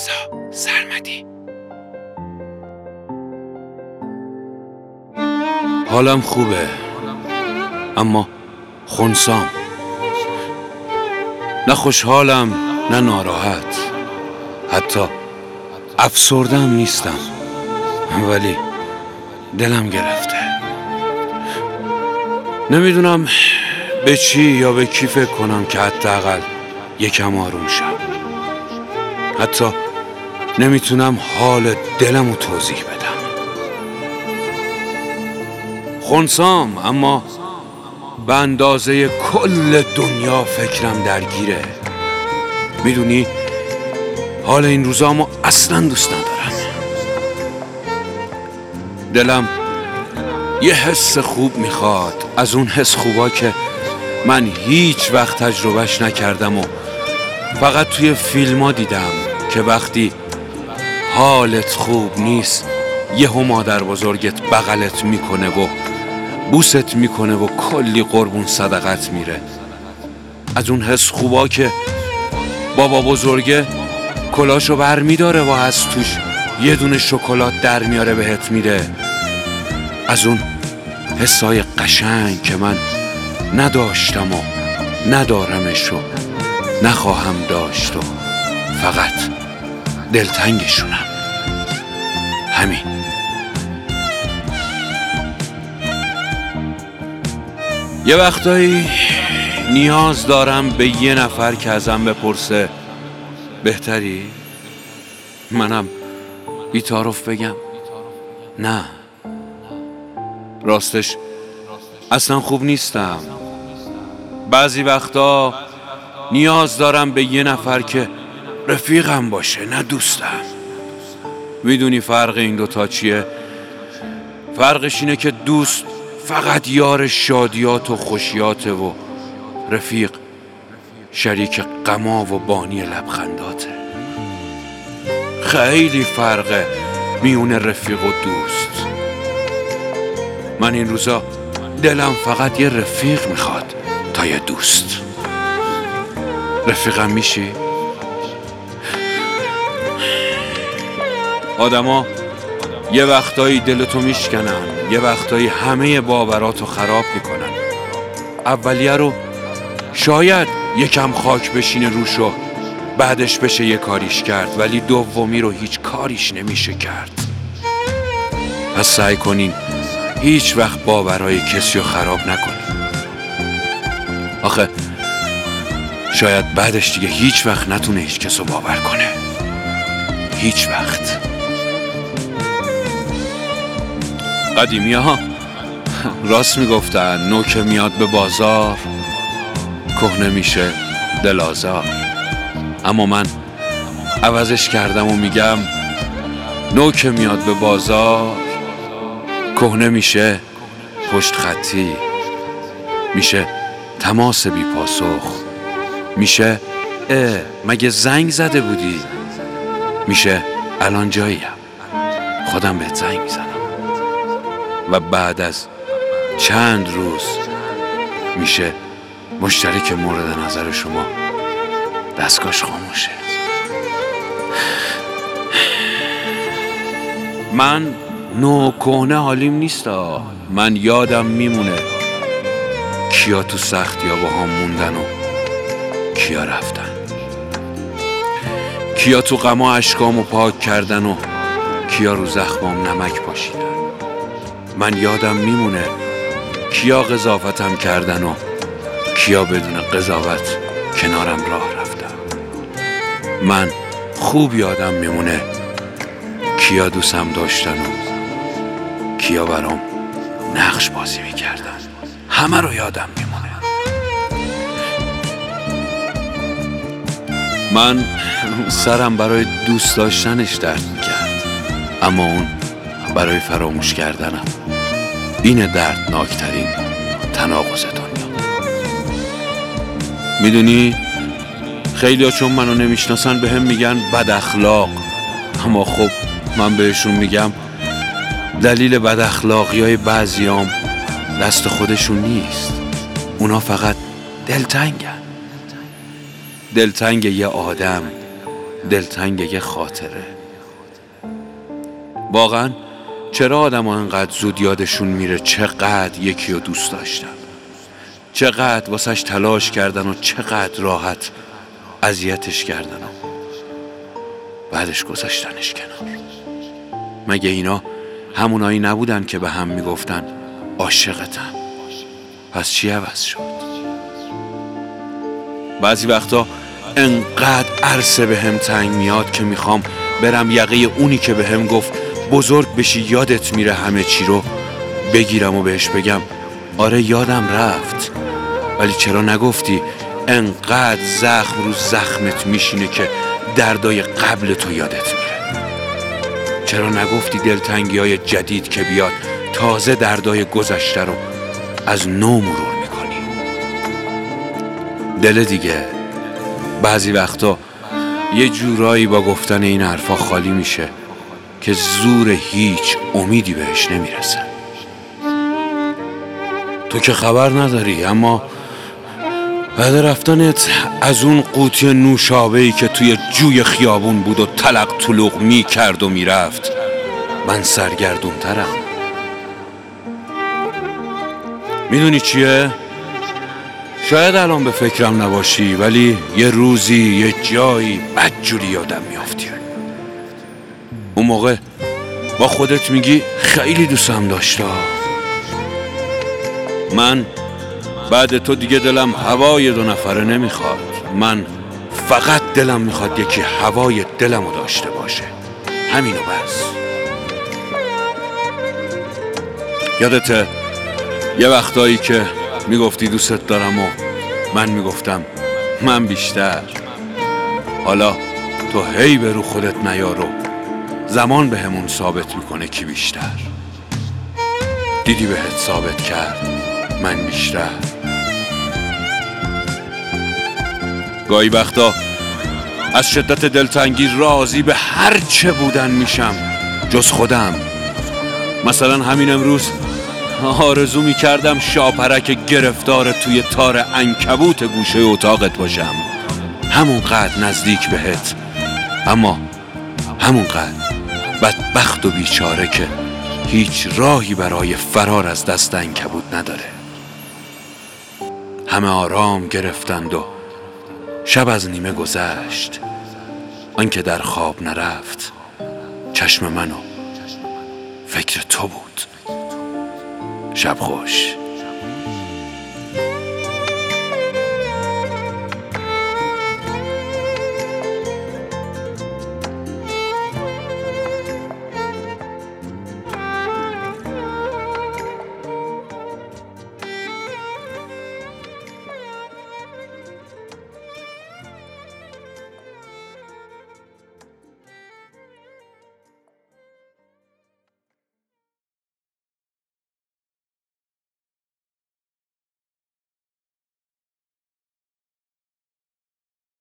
رضا سرمدی. حالم خوبه اما خنثام، نه خوشحالم نه ناراحت، حتی افسردم نیستم، ولی دلم گرفته. نمیدونم به چی یا به کی فکر کنم که حداقل یکم آروم شم. حتی نمیتونم حال دلمو توضیح بدم. خنثام اما به اندازه کل دنیا فکرم درگیره. میدونی حال این روزامو اصلا دوست ندارم. دلم یه حس خوب میخواد، از اون حس خوبا که من هیچ وقت تجربهش نکردم و فقط توی فیلم ها دیدم که وقتی حالت خوب نیست یهو مادر بزرگت بغلت میکنه و بوست میکنه و کلی قربون صدقت میره. از اون حس خوبا که بابا بزرگه کلاشو بر میداره و از توش یه دونه شکلات در میاره بهت میده. از اون حسای قشنگ که من نداشتم و ندارمش و نخواهم داشت و فقط دلتنگشونم. همین. یه وقتایی نیاز دارم به یه نفر که ازم بپرسه بهتری؟ منم بی‌تعارف بگم نه، راستش اصلا خوب نیستم. بعضی وقتا نیاز دارم به یه نفر که رفیقم باشه، نه دوستم. میدونی فرق این دوتا چیه؟ فرقش اینه که دوست فقط یار شادیات و خوشیاته و رفیق شریک غما و بانی لبخنداته. خیلی فرقه میون رفیق و دوست. من این روزا دلم فقط یه رفیق میخواد تا یه دوست. رفیقم میشی؟ آدما یه وقتایی دلتو میشکنن، یه وقتایی همه باوراتو خراب میکنن. اولیه رو شاید یکم خاک بشینه روشو بعدش بشه یه کاریش کرد، ولی دومی رو هیچ کاریش نمیشه کرد. پس سعی کنین هیچ وقت باورهای کسی رو خراب نکنین. آخه شاید بعدش دیگه هیچ وقت نتونه هیچ کس رو باور کنه. هیچ وقت. قدیمی ها راست میگفتن نوک میاد به بازار کهنه میشه دل آزار. اما من عوضش کردم و میگم نوک میاد به بازار کهنه میشه پشت خطی، میشه تماس بی پاسخ، میشه مگه زنگ زده بودی، میشه الان جاییم خودم بهت زنگ میزنم. و بعد از چند روز میشه مشترک مورد نظر شما دستگاهش خاموشه. من نو کهنه حالیم نیستا. من یادم میمونه کیا تو سختی ها با هم موندن و کیا رفتن، کیا تو غما اشکامو پاک کردن و کیا رو زخمام نمک پاشیدن. من یادم میمونه کیا قضاوتم کردن و کیا بدون قضاوت کنارم راه رفتن. من خوب یادم میمونه کیا دوستم داشتن و کیا برام نقش بازی میکردن. همه رو یادم میمونه. من سرم برای دوست داشتنش درد میکرد، اما اون برای فراموش کردنم. این دردناکترین تناقض دنیا. میدونی خیلی ها چون منو نمیشناسن به هم میگن بد اخلاق، اما خب من بهشون میگم دلیل بد اخلاقی های بعضیام دست خودشون نیست. اونا فقط دلتنگن. دلتنگ یه آدم دلتنگ یه خاطره. واقعا چرا آدم ها انقدر زود یادشون میره چقدر یکی رو دوست داشتن، چقدر واسش تلاش کردن و چقدر راحت اذیتش کردن و بعدش گذاشتنش کنار. مگه اینا همونایی نبودن که به هم میگفتن عاشقتم؟ پس چی عوض شد؟ بعضی وقتا انقدر عرصه به هم تنگ میاد که میخوام برم یقه اونی که به هم گفت بزرگ بشی یادت میره همه چی رو بگیرم و بهش بگم آره یادم رفت، ولی چرا نگفتی انقدر زخم رو زخمت میشینه که دردای قبل تو یادت میره؟ چرا نگفتی دلتنگی های جدید که بیاد تازه دردای گذشته رو از نو مرور میکنی؟ دل دیگه بعضی وقتا یه جورایی با گفتن این حرفا خالی میشه که زور هیچ امیدی بهش نمیرسه. تو که خبر نداری، اما بعد رفتنت از اون قوطی نوشابه‌ای که توی جوی خیابون بود و تلق طلوق میکرد و میرفت من سرگردون ترم. میدونی چیه؟ شاید الان به فکرم نباشی، ولی یه روزی یه جایی بدجوری یادم میافتی. اون موقع با خودت میگی خیلی دوستم داشته. من بعد تو دیگه دلم هوای 2 نفره نمیخواد. من فقط دلم میخواد یکی هوای دلمو داشته باشه، همینو بس. یادته یه وقتایی که میگفتی دوستت دارم و من میگفتم من بیشتر؟ حالا تو هی به رو خودت نیارو، زمان به همون ثابت میکنه کی بیشتر. دیدی بهت ثابت کرد من بیشتر. گاهی وقتا از شدت دلتنگی راضی به هر چه بودن میشم جز خودم. مثلا همین امروز آرزو میکردم شاپرک گرفتار توی تار عنکبوت گوشه اتاقت باشم، همونقدر نزدیک بهت، اما همونقدر بدبخت و بیچاره که هیچ راهی برای فرار از دست عنکبوت نداره. همه آرام گرفتند و شب از نیمه گذشت، آنکه در خواب نرفت چشم منو فکر تو بود. شب خوش.